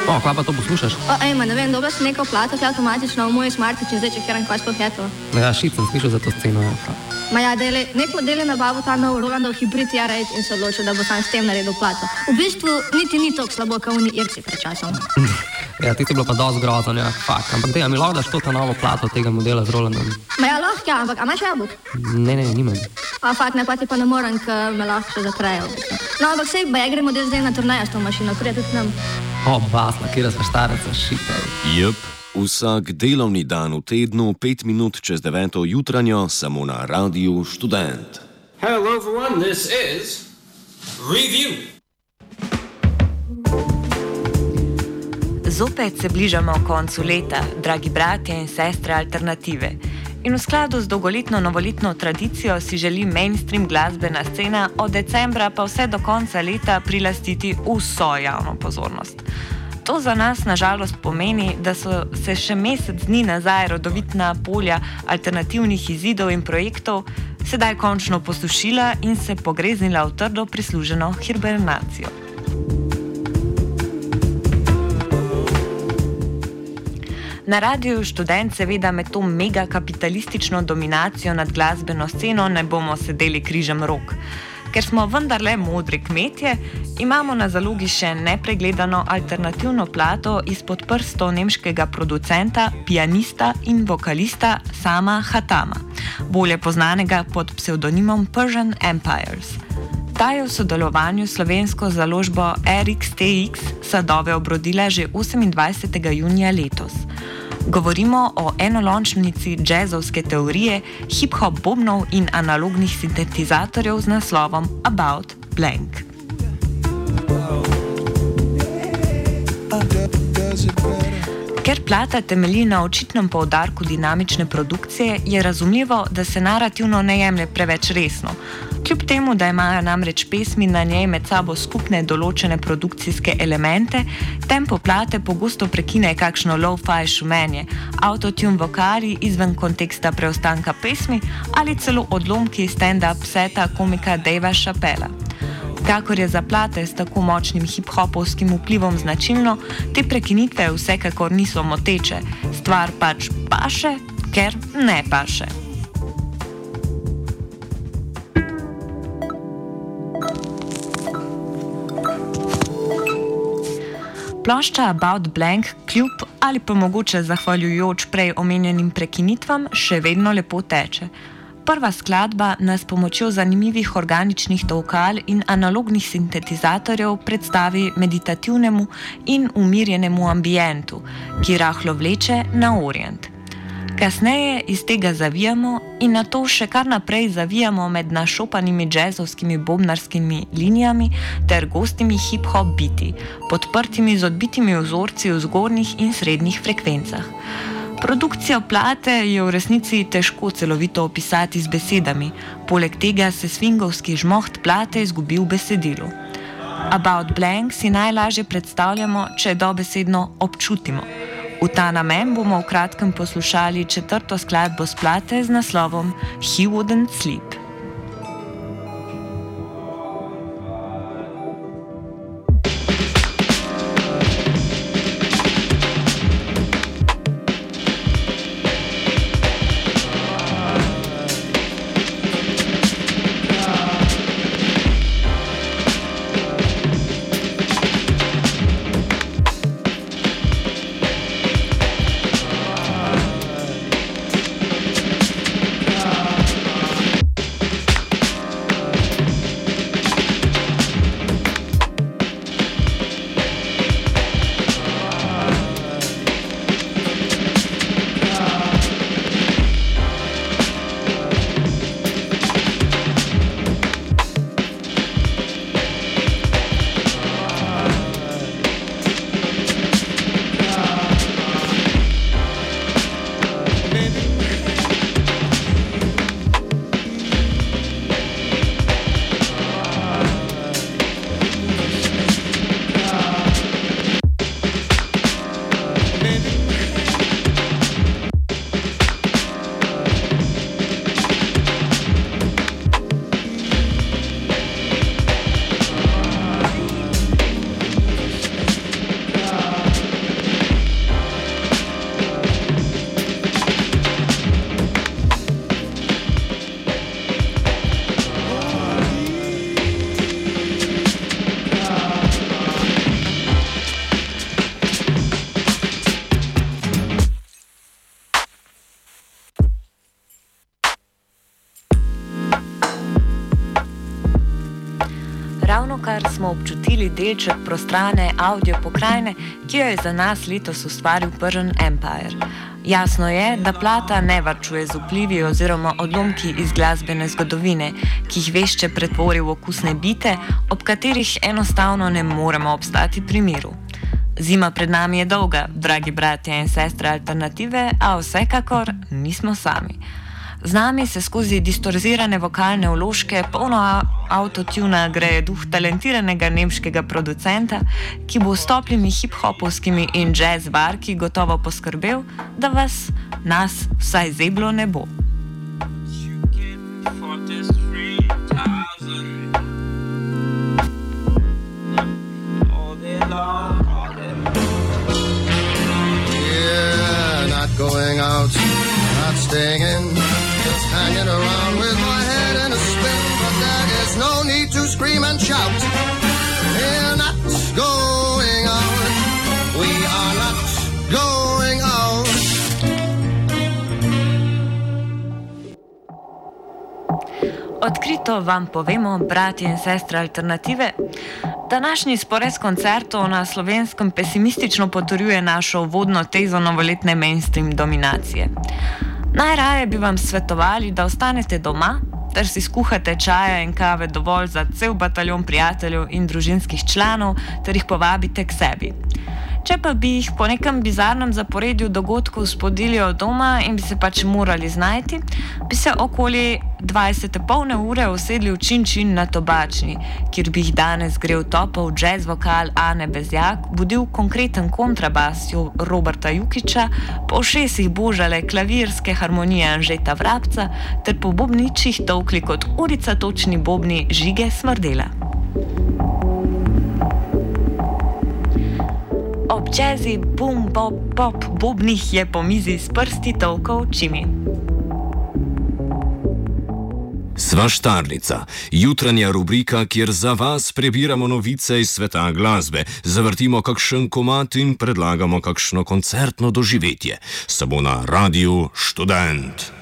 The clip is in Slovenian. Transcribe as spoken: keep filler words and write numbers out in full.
O, kaj pa to poslušaš? O, ejma, ne vem, dobro si neko plato, ki avtomatično v moj smartič in zdaj če kjeram kaj sploh je to. Ja, šit sem slišal za to sceno. Ma ja, dele, nek model je nabavil ta nov Rolandov hibrid R osem in se odločil, da bo sam s tem naredil plato. V bistvu niti ni toliko slabo, kot oni Irci pred časom. Ja, ti si bilo pa dosti grozno, ja, fakt. Ampak dej, a mi lahko daš to ta novo plato tega modela z Rolandom? Ma ja, lahko, ja, ampak a imaš jabolk? Ne, ne, nimam. A fakt, ne, pa ti pa ne morem, ker me lahko še zaprejo. No, ampak sej, ba ja gre model zdaj na turnejo s to mašino, prije tudi nam. O, basna, kjera sva štareca, šit. Jep, vsak delovni dan v tednu, pet minut čez deveto jutranjo, samo na Radiu Študent. Hello everyone, this is Review. Zopet se bližamo koncu leta, dragi bratje in sestre alternative. In v skladu z dolgoletno novoletno tradicijo si želi mainstream glasbena scena od decembra pa vse do konca leta prilastiti vso javno pozornost. To za nas nažalost pomeni, da so se še mesec dni nazaj rodovitna polja alternativnih izidov in projektov sedaj končno posušila in se pogreznila v trdo prisluženo hibernacijo. Na Radiu Študent seveda med to mega kapitalistično dominacijo nad glasbeno sceno ne bomo sedeli križem rok. Ker smo vendarle modri kmetje, imamo na zalogi še nepregledano alternativno plato izpod prstov nemškega producenta, pianista in vokalista Sama Hatama, bolje poznanega pod psevdonimom Persian Empires. Ta je v sodelovanju s slovensko založbo R X T X sadove obrodila že osemindvajsetega junija letos. Govorimo o enolončnici džezovske teorije, hip-hop bobnov in analognih sintetizatorjev z naslovom About Blank. Ker plata temelji na očitnem poudarku dinamične produkcije, je razumljivo, da se narativno ne jemlje preveč resno. Kljub temu, da imajo namreč pesmi na njej med sabo skupne določene produkcijske elemente, tempo plate pogosto prekine kakšno lo-fi šumenje, autotune vokali izven konteksta preostanka pesmi ali celo odlomki stand-up seta komika Davea Chappella. Kakor je za plate s tako močnim hip-hopovskim vplivom značilno, te prekinitve vsekakor niso moteče, stvar pač paše, ker ne paše. Plošča About Blank kljub ali pa mogoče zahvaljujoč prej omenjenim prekinitvam še vedno lepo teče. Prva skladba nas pomočjo zanimivih organičnih tolkal in analognih sintetizatorjev predstavi meditativnemu in umirjenemu ambientu, ki rahlo vleče na orient. Kasneje iz tega zavijamo in nato še kar naprej zavijamo med našopanimi džezovskimi bobnarskimi linijami ter gostimi hip-hop biti, podprtimi z odbitimi vzorci v zgornjih in srednjih frekvencah. Produkcijo plate je v resnici težko celovito opisati z besedami, poleg tega se swingovski žmoht plate izgubi v besedilu. About Blank si najlažje predstavljamo, če dobesedno občutimo. V ta namen bomo v kratkem poslušali četrto skladbo s plate z naslovom He Wouldn't Sleep. delček prostrane audio pokrajine, ki jo je za nas letos ustvaril Persian Empire. Jasno je, da plata ne varčuje z vplivi oziroma odlomki iz glasbene zgodovine, ki jih vešče pretvori v okusne bite, ob katerih enostavno ne moremo obstati pri miru. Zima pred nami je dolga, dragi bratje in sestre alternative, a vsekakor nismo sami. Z nami se skozi distorzirane vokalne vložke, polno autotuna greje duh talentiranega nemškega producenta, ki bo s toplimi hip-hopovskimi in jazz barki gotovo poskrbel, da vas, nas, vsaj zeblo ne bo. Yeah, not going out, not staying in. Hanging around with my head in a spin, but there is no need to scream and shout. We're not going out. We are not going out. Odkrito vam povemo, bratje in sestre alternative, današnji sporez koncertov na Slovenskem pesimistično potrjuje našo uvodno tezo novoletne mainstream dominacije. Najraje bi vam svetovali, da ostanete doma, ter si skuhate čaja in kave dovolj za cel bataljon prijateljev in družinskih članov, ter jih povabite k sebi. Če pa bi jih po nekem bizarnem zaporedju dogodkov spodili od doma in bi se pač morali znajti, bi se okoli dvajsete polne ure usedli v Čin-Čin na Tobačni, kjer bi jih danes grel topel jazz vokal Ane Bezjak, budil konkreten kontrabas Roberta Jukiča, po ušesih božale klavirske harmonije Anžeta Vrabca ter po bobničih tolkli kot urica točni bobni Žige Smrdela. Ob jazzi, bum, bob, pop, bobnih je po mizi s prsti tolkal Čimi. Svaštarnica, jutranja rubrika, kjer za vas prebiramo novice iz sveta glasbe, zavrtimo kakšen komad in predlagamo kakšno koncertno doživetje. Samo na Radiu Študent.